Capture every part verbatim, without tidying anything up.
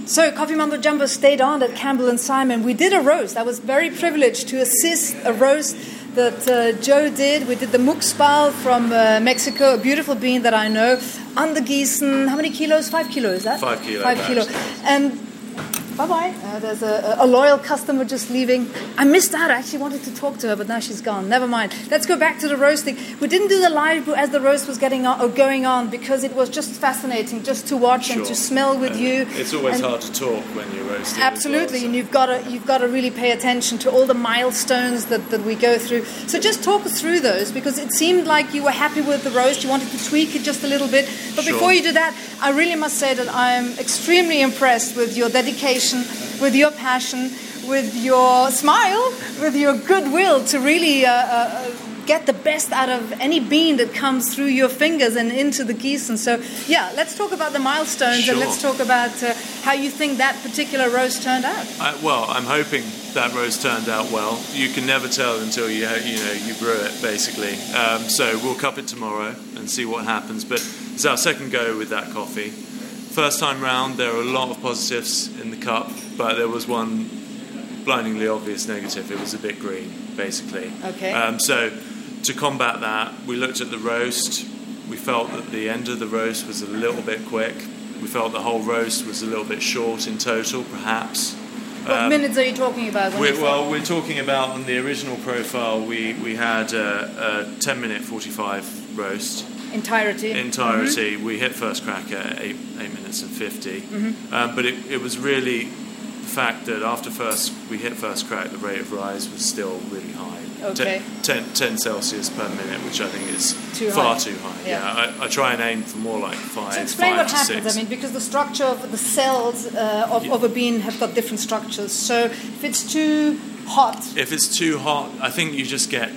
So Coffee Mumbo Jumbo stayed on at Campbell and Simon. We did a roast. I was very privileged to assist a roast that uh, Joe did. We did the Muxbal from uh, Mexico, a beautiful bean that I know. Andergießen, how many kilos? Five kilos, is that? Five kilos. Five kilos. And bye-bye. Uh, there's a, a loyal customer just leaving. I missed out. I actually wanted to talk to her, but now she's gone. Never mind. Let's go back to the roasting. We didn't do the live as the roast was getting on, or going on, because it was just fascinating just to watch sure. and to smell with uh, you. It's always and hard to talk when you're roasting. Absolutely, well, so. And you've got to you've got to really pay attention to all the milestones that, that we go through. So just talk us through those, because it seemed like you were happy with the roast. You wanted to tweak it just a little bit. But sure. before you do that, I really must say that I am extremely impressed with your dedication, with your passion, with your smile, with your goodwill to really uh, uh, get the best out of any bean that comes through your fingers and into the Gießen. So, yeah, let's talk about the milestones sure. and let's talk about uh, how you think that particular roast turned out. I, well, I'm hoping that roast turned out well. You can never tell until you you know you brew it, basically. Um, so we'll cup it tomorrow and see what happens. But it's our second go with that coffee. First time round, there are a lot of positives in the cup, but there was one blindingly obvious negative. It was a bit green, basically. Okay. Um, so to combat that, we looked at the roast. We felt that the end of the roast was a little bit quick. We felt the whole roast was a little bit short in total, perhaps. What um, minutes are you talking about? When we're, well, we're talking about on the original profile, we, we had a, a ten minute forty-five roast. Entirety. Entirety. Mm-hmm. We hit first crack at eight, eight minutes and fifty. Mm-hmm. Um, but it, it was really the fact that after first we hit first crack, the rate of rise was still really high. Okay. ten, ten, ten Celsius per minute, which I think is too far high. too high. Yeah. yeah I, I try and aim for more like five. So explain five what to happens. Six. I mean, because the structure of the cells uh, of, yeah. of a bean have got different structures. So if it's too hot, if it's too hot, I think you just get.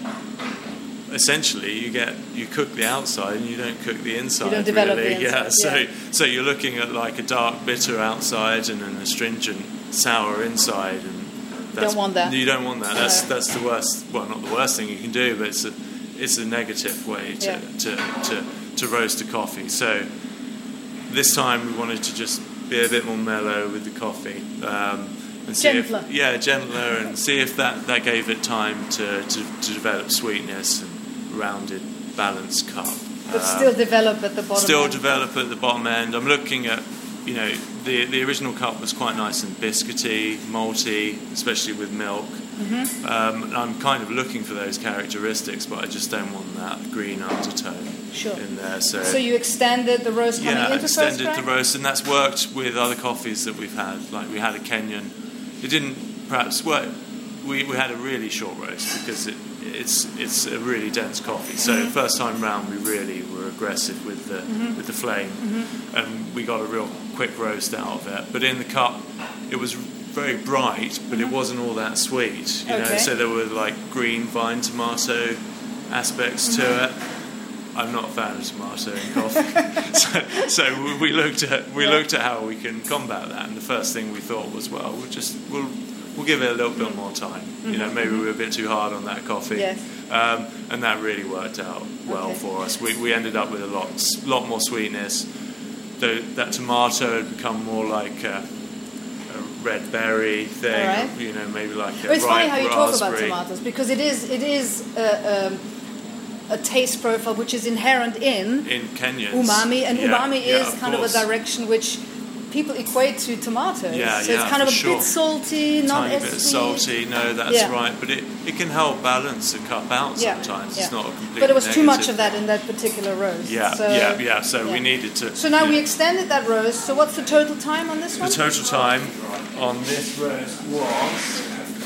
Essentially, you get you cook the outside and you don't cook the inside. You don't develop really. the inside. Yeah, so yeah. so you're looking at like a dark bitter outside and an astringent sour inside, and you don't want that. You don't want that. That's no. that's the worst. Well, not the worst thing you can do, but it's a it's a negative way to yeah. to, to to roast a coffee. So this time we wanted to just be a bit more mellow with the coffee. Um, And see gentler. If, yeah, gentler, and see if that, that gave it time to, to, to develop sweetness and rounded, balanced cup. But um, still develop at the bottom Still end. develop at the bottom end. I'm looking at, you know, the the original cup was quite nice and biscuity, malty, especially with milk. Mm-hmm. Um, and I'm kind of looking for those characteristics, but I just don't want that green undertone sure. in there. So, so you extended the roast coming yeah, into extended first the crack? roast, and that's worked with other coffees that we've had. Like we had a Kenyan. It didn't perhaps work. We we had a really short roast because it it's it's a really dense coffee. So mm-hmm. first time round we really were aggressive with the mm-hmm. with the flame, mm-hmm. and we got a real quick roast out of it. But in the cup, it was very bright, but it wasn't all that sweet. You okay. know, so there were like green vine tomato aspects mm-hmm. to it. I'm not a fan of tomato in coffee, so, so we looked at we yeah. looked at how we can combat that, and the first thing we thought was, well, we'll just we'll we'll give it a little bit more time. Mm-hmm. You know, maybe we were a bit too hard on that coffee, yes. um, and that really worked out well okay. for us. We we ended up with a lot lot more sweetness. The, that tomato had become more like a, a red berry thing, right. you know, maybe like a well, it's funny how you raspberry. talk about tomatoes, because it is it is uh, um, a taste profile which is inherent in in Kenyans. umami, and yeah, umami yeah, is of kind course. of a direction which people equate to tomatoes. Yeah, so yeah, it's kind of a for sure. bit salty, not Tiny as bit sweet. salty. No, that's Yeah. right. But it, it can help balance a cup out Yeah, sometimes. yeah. It's not a complete. But it was too much negative. of that in that particular roast. Yeah, so, yeah, yeah. So yeah. we needed to. So now yeah. we extended that roast. So what's the total time on this The one? total time on this roast was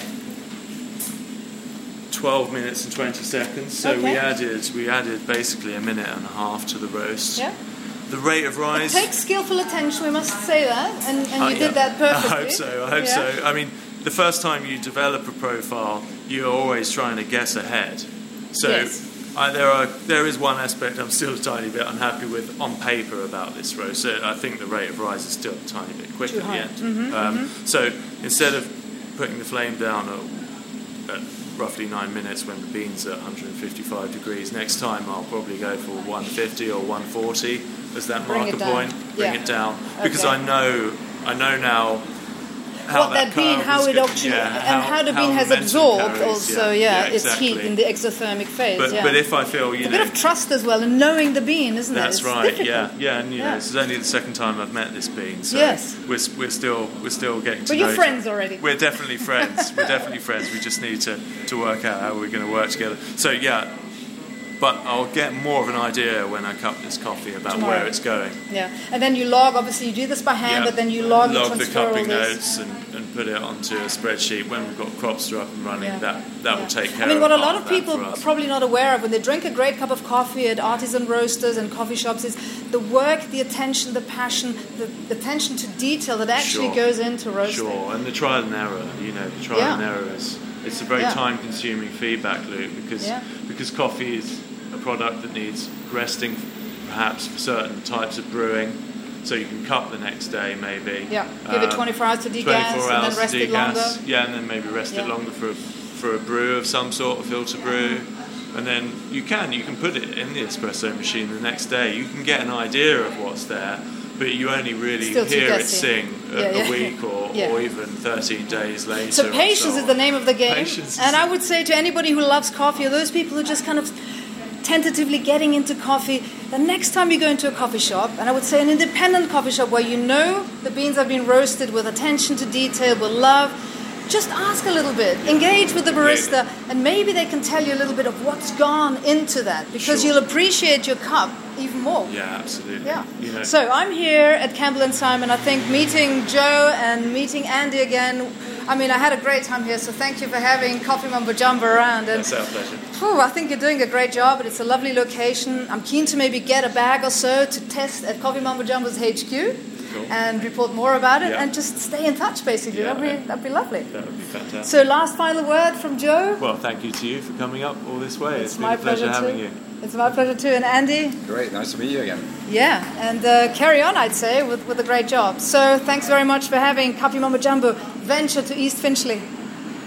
twelve minutes and twenty seconds. So Okay. we added we added basically a minute and a half to the roast. Yeah. The rate of rise. It takes skillful attention, we must say that, and, and Uh, you yeah. did that perfectly. I hope so. I hope Yeah. so. I mean, the first time you develop a profile, you're always trying to guess ahead. So Yes. I, there are there is one aspect I'm still a tiny bit unhappy with on paper about this roast. So I think the rate of rise is still a tiny bit quick Too at the high. end. Mm-hmm, um, mm-hmm. So instead of putting the flame down at, at roughly nine minutes when the bean's at one hundred fifty-five degrees, next time I'll probably go for one fifty or one forty as that Bring marker it down. point. Bring Yeah. it down because Okay. I know I know now how what that, that bean, curve how was it go- actually, yeah, and how, how the how bean has momentum absorbed carries, also, yeah, yeah, yeah, its exactly. heat in the exothermic phase. But, yeah. but if I feel, you it's a know... bit of trust as well in knowing the bean, isn't That's it? It's right, difficult. yeah. Yeah, and you Yeah. know, this is only the second time I've met this bean, so Yes. we're, we're, still, we're still getting to But know you're each friends other. already. We're definitely friends. We're definitely friends. We just need to, to work out how we're going to work together. So, yeah... But I'll get more of an idea when I cup this coffee about Tomorrow. where it's going. Yeah, and then you log, obviously you do this by hand, Yeah. but then you log, you log the transfer all cupping this. notes and, and put it onto a spreadsheet. When we've got Cropster up and running, Yeah. that, that Yeah. will take care I mean, of what a part lot of that people for are us. probably not aware of when they drink a great cup of coffee at artisan roasters and coffee shops is the work, the attention, the passion, the attention to detail that actually Sure. goes into roasting. Sure, and the trial and error, you know, the trial Yeah. and error is it's a very Yeah. time-consuming feedback loop because Yeah. because coffee is a product that needs resting, perhaps for certain types of brewing. So you can cup the next day, maybe. Yeah, give it Um, twenty-four hours to degas twenty-four and hours then rest to it degas. longer. Yeah, and then maybe rest Yeah. it longer for a, for a brew of some sort, a filter brew. And then you can you can put it in the espresso machine the next day. You can get an idea of what's there, but you only really Still too hear it guessy. sing a, Yeah, yeah. a week or, Yeah. or even thirteen days later. So or patience so is the on. name of the game. Patience is- And I would say to anybody who loves coffee, or those people who just kind of tentatively getting into coffee, the next time you go into a coffee shop, and I would say an independent coffee shop where you know the beans have been roasted with attention to detail, with love, just ask a little bit, engage with the barista, and maybe they can tell you a little bit of what's gone into that, because Sure. you'll appreciate your cup even more. Yeah, absolutely. Yeah. You know, So I'm here at Campbell and Simon. I think meeting Joe and meeting Andy again. I mean, I had a great time here. So thank you for having Coffee Mumbo Jumbo around. And that's our pleasure. whew, I think you're doing a great job. And it's a lovely location. I'm keen to maybe get a bag or so to test at Coffee Mumbo Jumbo's H Q. Cool. And report more about it, Yeah. and just stay in touch. Basically, Yeah. that'd be that'd be lovely. That would be fantastic. So, last final word from Joe. Well, thank you to you for coming up all this way. It's it's been my a pleasure, pleasure having too. you. It's my pleasure too. And Andy. Great, nice to meet you again. Yeah, and uh, carry on, I'd say, with, with a great job. So thanks very much for having Coffee Mumbo Jumbo venture to East Finchley.